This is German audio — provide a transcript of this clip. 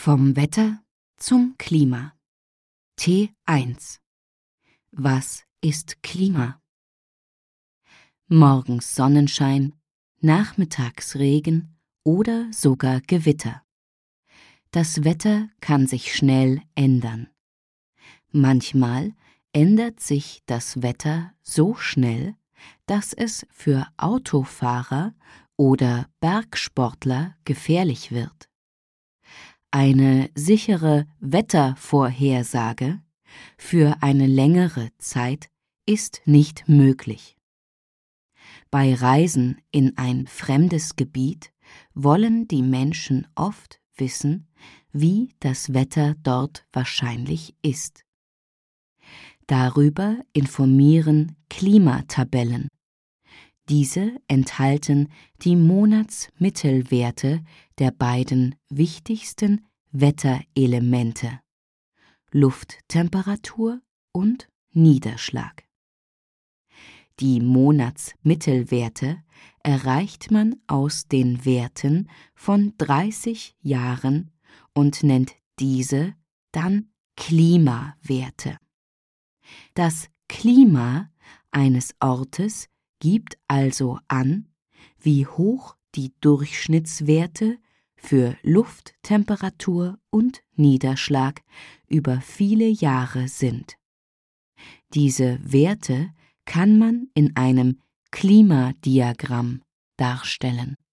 Vom Wetter zum Klima. T1. Was ist Klima? Morgens Sonnenschein, nachmittags Regen oder sogar Gewitter. Das Wetter kann sich schnell ändern. Manchmal ändert sich das Wetter so schnell, dass es für Autofahrer oder Bergsportler gefährlich wird. Eine sichere Wettervorhersage für eine längere Zeit ist nicht möglich. Bei Reisen in ein fremdes Gebiet wollen die Menschen oft wissen, wie das Wetter dort wahrscheinlich ist. Darüber informieren Klimatabellen. Diese enthalten die Monatsmittelwerte der beiden wichtigsten Wetterelemente: Lufttemperatur und Niederschlag. Die Monatsmittelwerte erreicht man aus den Werten von 30 Jahren und nennt diese dann Klimawerte. Das Klima eines Ortes gibt also an, wie hoch die Durchschnittswerte für Lufttemperatur und Niederschlag über viele Jahre sind. Diese Werte kann man in einem Klimadiagramm darstellen.